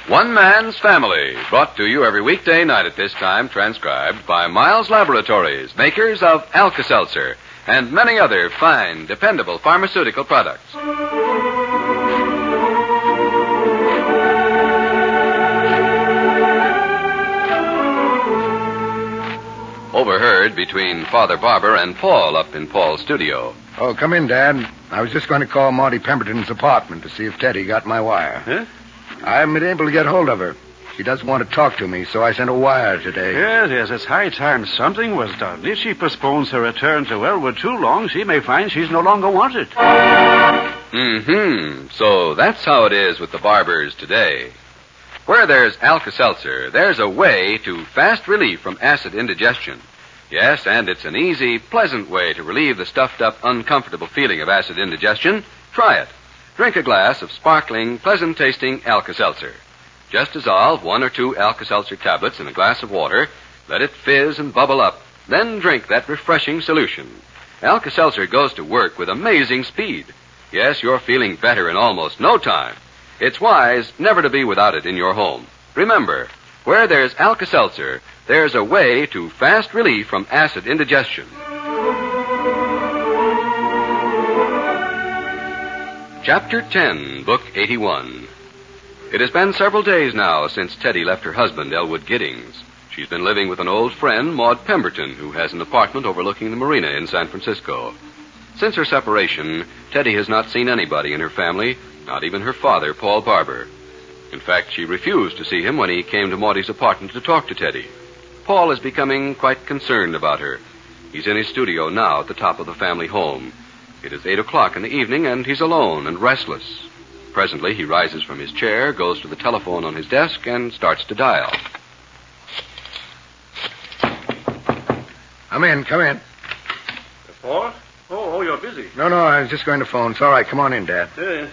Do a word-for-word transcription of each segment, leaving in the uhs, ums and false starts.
One Man's Family, brought to you every weekday night at this time, transcribed by Miles Laboratories, makers of Alka-Seltzer, and many other fine, dependable pharmaceutical products. Overheard between Father Barber and Paul up in Paul's studio. Oh, come in, Dad. I was just going to call Maudie Pemberton's apartment to see if Teddy got my wire. Huh? I haven't been able to get hold of her. She doesn't want to talk to me, so I sent a wire today. Yes, yes, it's high time something was done. If she postpones her return to Elwood too long, she may find she's no longer wanted. Mm-hmm. So that's how it is with the Barbers today. Where there's Alka-Seltzer, there's a way to fast relief from acid indigestion. Yes, and it's an easy, pleasant way to relieve the stuffed-up, uncomfortable feeling of acid indigestion. Try it. Drink a glass of sparkling, pleasant-tasting Alka-Seltzer. Just dissolve one or two Alka-Seltzer tablets in a glass of water, let it fizz and bubble up, then drink that refreshing solution. Alka-Seltzer goes to work with amazing speed. Yes, you're feeling better in almost no time. It's wise never to be without it in your home. Remember, where there's Alka-Seltzer, there's a way to fast relief from acid indigestion. Chapter ten, Book eighty-one. It has been several days now since Teddy left her husband, Elwood Giddings. She's been living with an old friend, Maud Pemberton, who has an apartment overlooking the marina in San Francisco. Since her separation, Teddy has not seen anybody in her family, not even her father, Paul Barber. In fact, she refused to see him when he came to Maudie's apartment to talk to Teddy. Paul is becoming quite concerned about her. He's in his studio now at the top of the family home. It is eight o'clock in the evening, and he's alone and restless. Presently, he rises from his chair, goes to the telephone on his desk, and starts to dial. Come in, come in. Paul? Oh, oh, you're busy. No, no, I was just going to phone. It's all right. Come on in, Dad. Yeah.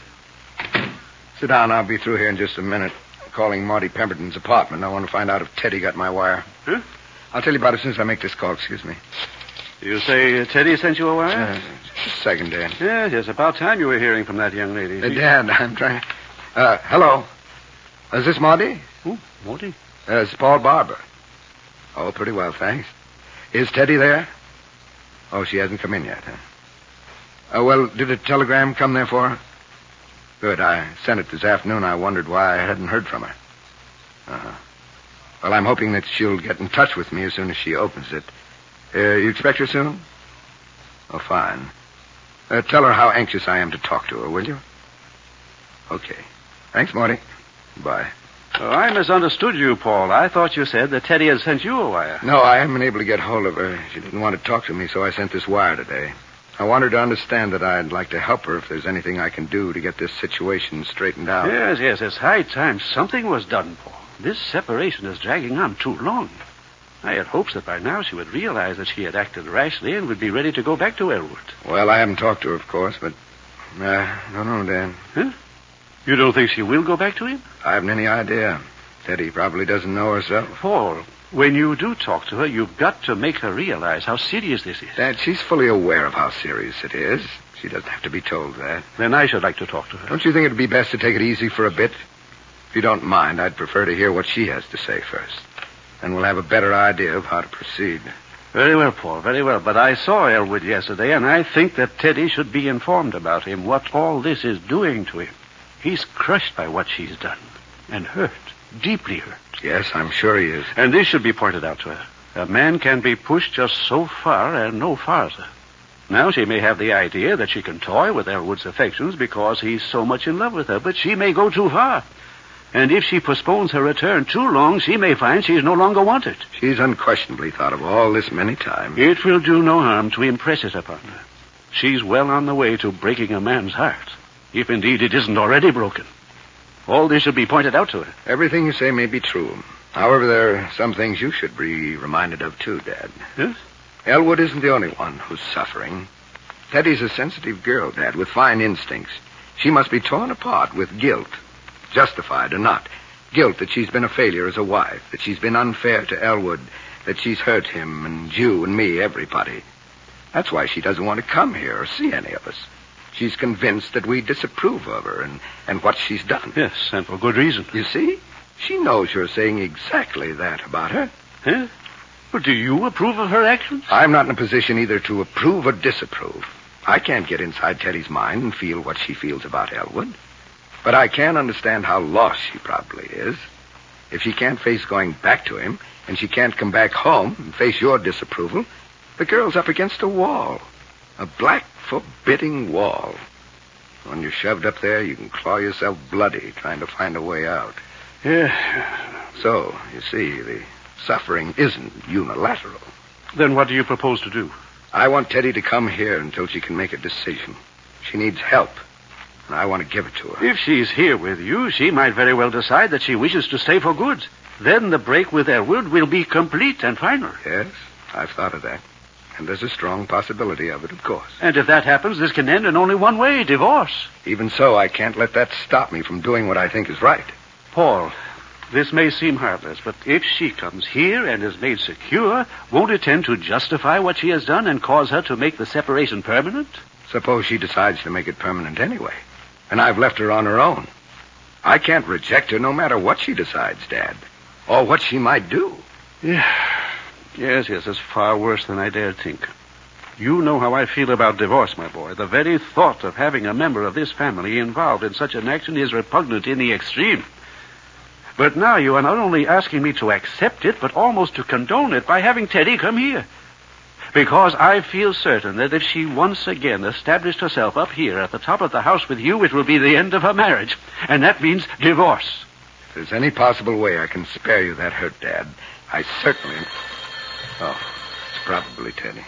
Sit down. I'll be through here in just a minute. Calling Maudie Pemberton's apartment. I want to find out if Teddy got my wire. Huh? I'll tell you about it as soon as I make this call. Excuse me. You say uh, Teddy sent you a wire? Uh, just a second, Dad. Yes, yes. About time you were hearing from that young lady. Uh, Dad, I'm trying... Uh, hello. Is this Maudie? Who? Maudie? Uh, it's Paul Barber. Oh, pretty well, thanks. Is Teddy there? Oh, she hasn't come in yet, huh? Uh, well, did a telegram come there for her? Good. I sent it this afternoon. I wondered why I hadn't heard from her. Uh-huh. Well, I'm hoping that she'll get in touch with me as soon as she opens it. Uh, you expect her soon? Oh, fine. Uh, tell her how anxious I am to talk to her, will you? Okay. Thanks, Maudie. Bye. Oh, I misunderstood you, Paul. I thought you said that Teddy had sent you a wire. No, I haven't been able to get hold of her. She didn't want to talk to me, so I sent this wire today. I want her to understand that I'd like to help her if there's anything I can do to get this situation straightened out. Yes, yes, it's high time something was done, Paul. This separation is dragging on too long. I had hopes that by now she would realize that she had acted rashly and would be ready to go back to Elwood. Well, I haven't talked to her, of course, but... Uh, I don't know, Dan. Huh? You don't think she will go back to him? I haven't any idea. Teddy probably doesn't know herself. Paul, when you do talk to her, you've got to make her realize how serious this is. Dad, she's fully aware of how serious it is. She doesn't have to be told that. Then I should like to talk to her. Don't you think it would be best to take it easy for a bit? If you don't mind, I'd prefer to hear what she has to say first. Then we'll have a better idea of how to proceed. Very well, Paul, very well. But I saw Elwood yesterday, and I think that Teddy should be informed about him, what all this is doing to him. He's crushed by what she's done, and hurt, deeply hurt. Yes, I'm sure he is. And this should be pointed out to her. A man can be pushed just so far and no farther. Now she may have the idea that she can toy with Elwood's affections because he's so much in love with her, but she may go too far. And if she postpones her return too long, she may find she's no longer wanted. She's unquestionably thought of all this many times. It will do no harm to impress it upon her. She's well on the way to breaking a man's heart, if indeed it isn't already broken. All this should be pointed out to her. Everything you say may be true. However, there are some things you should be reminded of, too, Dad. Yes? Elwood isn't the only one who's suffering. Teddy's a sensitive girl, Dad, with fine instincts. She must be torn apart with guilt, justified or not. Guilt that she's been a failure as a wife, that she's been unfair to Elwood, that she's hurt him and you and me, everybody. That's why she doesn't want to come here or see any of us. She's convinced that we disapprove of her and, and what she's done. Yes, and for good reason. You see? She knows you're saying exactly that about her. Huh? But do you approve of her actions? I'm not in a position either to approve or disapprove. I can't get inside Teddy's mind and feel what she feels about Elwood. But I can understand how lost she probably is. If she can't face going back to him, and she can't come back home and face your disapproval, the girl's up against a wall. A black, forbidding wall. When you're shoved up there, you can claw yourself bloody trying to find a way out. Yeah. So, you see, the suffering isn't unilateral. Then what do you propose to do? I want Teddy to come here until she can make a decision. She needs help, and I want to give it to her. If she's here with you, she might very well decide that she wishes to stay for good. Then the break with Elwood will be complete and final. Yes, I've thought of that. And there's a strong possibility of it, of course. And if that happens, this can end in only one way, divorce. Even so, I can't let that stop me from doing what I think is right. Paul, this may seem heartless, but if she comes here and is made secure, won't it tend to justify what she has done and cause her to make the separation permanent? Suppose she decides to make it permanent anyway, and I've left her on her own. I can't reject her no matter what she decides, Dad, or what she might do. Yeah. Yes, yes, it's far worse than I dared think. You know how I feel about divorce, my boy. The very thought of having a member of this family involved in such an action is repugnant in the extreme. But now you are not only asking me to accept it, but almost to condone it by having Teddy come here. Because I feel certain that if she once again established herself up here at the top of the house with you, it will be the end of her marriage. And that means divorce. If there's any possible way I can spare you that hurt, Dad, I certainly... Oh, it's probably Teddy.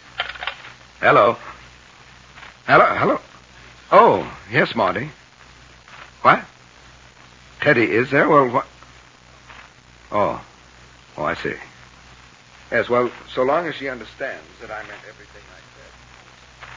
Hello? Hello? Hello? Oh, yes, Marty. What? Teddy is there? Well, what? Oh. Oh, I see. Yes, well, so long as she understands that I meant everything I said.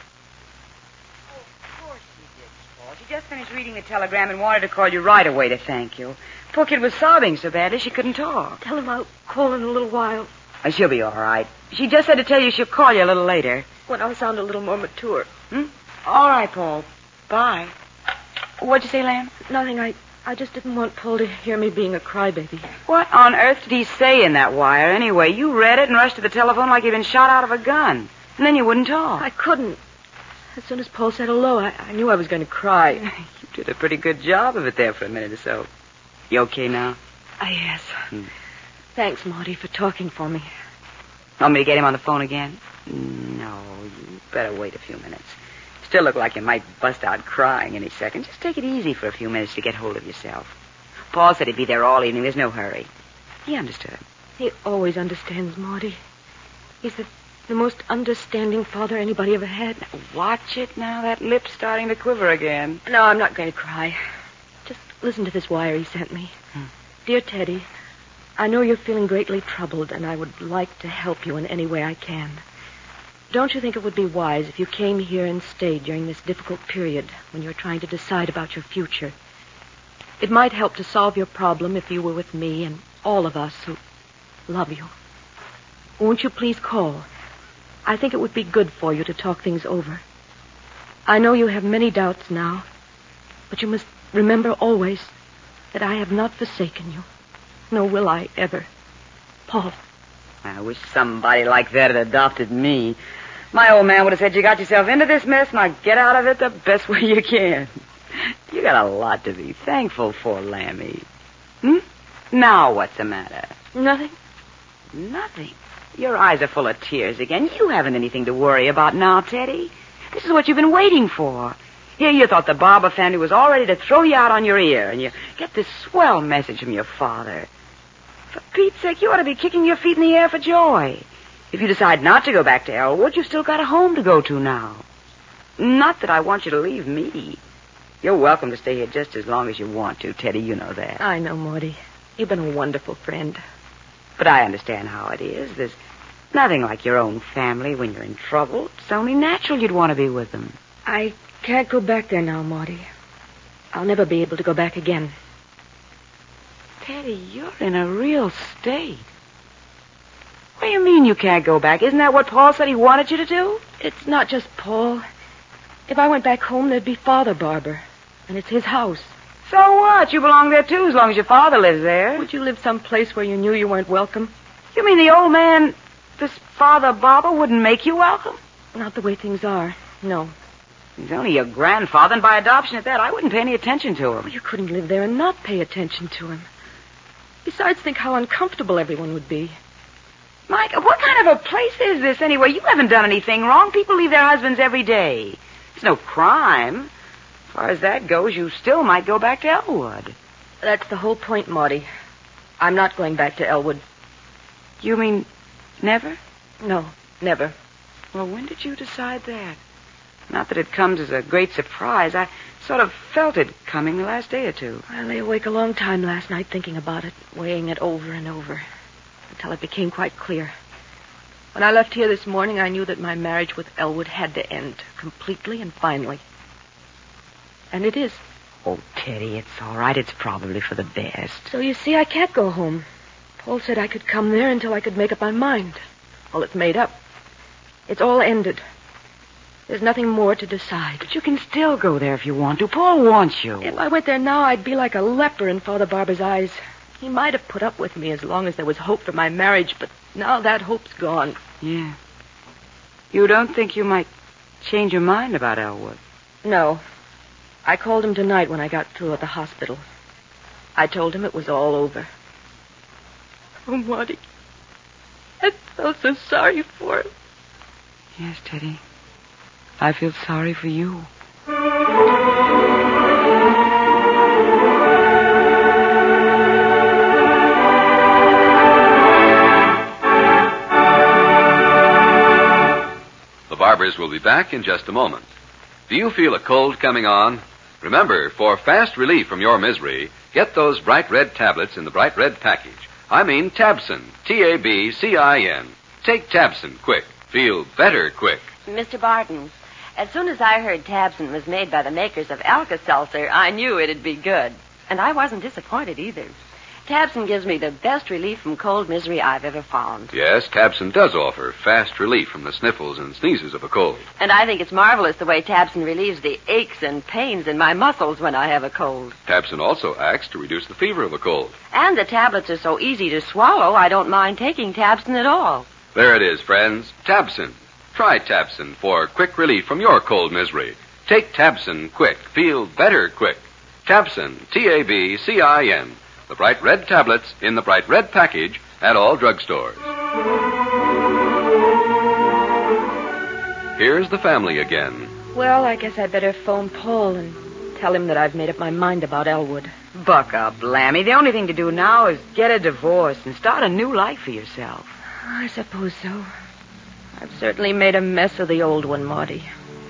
Oh, of course she did, Paul. She just finished reading the telegram and wanted to call you right away to thank you. Poor kid was sobbing so badly she couldn't talk. Tell him I'll call in a little while. Uh, she'll be all right. She just said to tell you she'll call you a little later. When I sound a little more mature. Hmm? All right, Paul. Bye. What'd you say, Lamb? Nothing. I, I just didn't want Paul to hear me being a crybaby. What on earth did he say in that wire anyway? You read it and rushed to the telephone like you'd been shot out of a gun. And then you wouldn't talk. I couldn't. As soon as Paul said hello, I, I knew I was going to cry. You did a pretty good job of it there for a minute or so. You okay now? Ah, yes. Hmm. Thanks, Marty, for talking for me. Want me to get him on the phone again? No, you better wait a few minutes. Still look like you might bust out crying any second. Just take it easy for a few minutes to get hold of yourself. Paul said he'd be there all evening. There's no hurry. He understood. He always understands, Marty. He's the, the most understanding father anybody ever had. Now, watch it now. That lip's starting to quiver again. No, I'm not going to cry. Just listen to this wire he sent me. Hmm. Dear Teddy, I know you're feeling greatly troubled, and I would like to help you in any way I can. Don't you think it would be wise if you came here and stayed during this difficult period when you're trying to decide about your future? It might help to solve your problem if you were with me and all of us who love you. Won't you please call? I think it would be good for you to talk things over. I know you have many doubts now, but you must remember always that I have not forsaken you. Nor will I ever. Paul. I wish somebody like that had adopted me. My old man would have said, you got yourself into this mess, now get out of it the best way you can. You got a lot to be thankful for, Lammy. Hmm? Now what's the matter? Nothing. Nothing. Your eyes are full of tears again. You haven't anything to worry about now, Teddy. This is what you've been waiting for. Here you thought the Barber family was all ready to throw you out on your ear, and you get this swell message from your father. For Pete's sake, you ought to be kicking your feet in the air for joy. If you decide not to go back to Elwood, you've still got a home to go to now. Not that I want you to leave me. You're welcome to stay here just as long as you want to, Teddy. You know that. I know, Morty. You've been a wonderful friend. But I understand how it is. There's nothing like your own family when you're in trouble. It's only natural you'd want to be with them. I can't go back there now, Morty. I'll never be able to go back again. Teddy, you're in a real state. What do you mean you can't go back? Isn't that what Paul said he wanted you to do? It's not just Paul. If I went back home, there'd be Father Barber. And it's his house. So what? You belong there, too, as long as your father lives there. Would you live someplace where you knew you weren't welcome? You mean the old man, this Father Barber, wouldn't make you welcome? Not the way things are, no. He's only your grandfather, and by adoption at that, I wouldn't pay any attention to him. Well, you couldn't live there and not pay attention to him. Besides, think how uncomfortable everyone would be. Mike, what kind of a place is this anyway? You haven't done anything wrong. People leave their husbands every day. It's no crime. As far as that goes, you still might go back to Elwood. That's the whole point, Maudie. I'm not going back to Elwood. You mean never? No, never. Well, when did you decide that? Not that it comes as a great surprise. I sort of felt it coming the last day or two. I lay awake a long time last night thinking about it, weighing it over and over, until it became quite clear. When I left here this morning, I knew that my marriage with Elwood had to end, completely and finally. And it is. Oh, Teddy, it's all right. It's probably for the best. So you see, I can't go home. Paul said I could come there until I could make up my mind. Well, it's made up. It's all ended. There's nothing more to decide. But you can still go there if you want to. Paul wants you. If I went there now, I'd be like a leper in Father Barber's eyes. He might have put up with me as long as there was hope for my marriage, but now that hope's gone. Yeah. You don't think you might change your mind about Elwood? No. I called him tonight when I got through at the hospital. I told him it was all over. Oh, Maudie, I felt so sorry for him. Yes, Teddy. I feel sorry for you. The Barbers will be back in just a moment. Do you feel a cold coming on? Remember, for fast relief from your misery, get those bright red tablets in the bright red package. I mean Tabsin, T A B C I N. Take Tabsin quick. Feel better quick. Mister Barton, as soon as I heard Tabsin was made by the makers of Alka-Seltzer, I knew it'd be good. And I wasn't disappointed either. Tabsin gives me the best relief from cold misery I've ever found. Yes, Tabsin does offer fast relief from the sniffles and sneezes of a cold. And I think it's marvelous the way Tabsin relieves the aches and pains in my muscles when I have a cold. Tabsin also acts to reduce the fever of a cold. And the tablets are so easy to swallow, I don't mind taking Tabsin at all. There it is, friends. Tabsin. Try Tabsin for quick relief from your cold misery. Take Tabsin quick. Feel better quick. Tabsin, T A B C I N. The bright red tablets in the bright red package at all drugstores. Here's the family again. Well, I guess I'd better phone Paul and tell him that I've made up my mind about Elwood. Buck up, Lammy. The only thing to do now is get a divorce and start a new life for yourself. I suppose so. I've certainly made a mess of the old one, Maudie.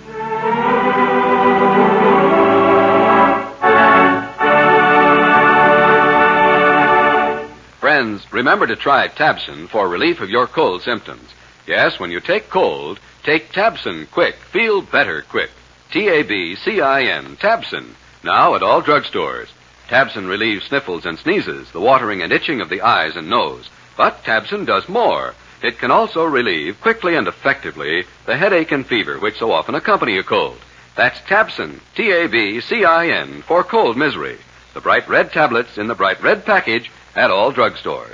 Friends, remember to try Tabsin for relief of your cold symptoms. Yes, when you take cold, take Tabsin quick. Feel better quick. T A B C I N, Tabsin. Now at all drugstores. Tabsin relieves sniffles and sneezes, the watering and itching of the eyes and nose. But Tabsin does more. It can also relieve quickly and effectively the headache and fever which so often accompany a cold. That's Tabsin, T A B C I N, for cold misery. The bright red tablets in the bright red package at all drugstores.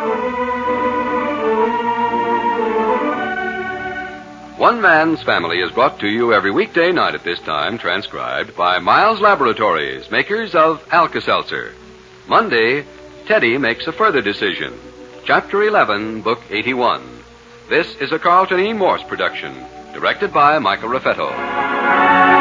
One Man's Family is brought to you every weekday night at this time, transcribed by Miles Laboratories, makers of Alka-Seltzer. Monday, Teddy makes a further decision. Chapter eleven, Book eighty-one. This is a Carlton E. Morse production, directed by Michael Raffetto.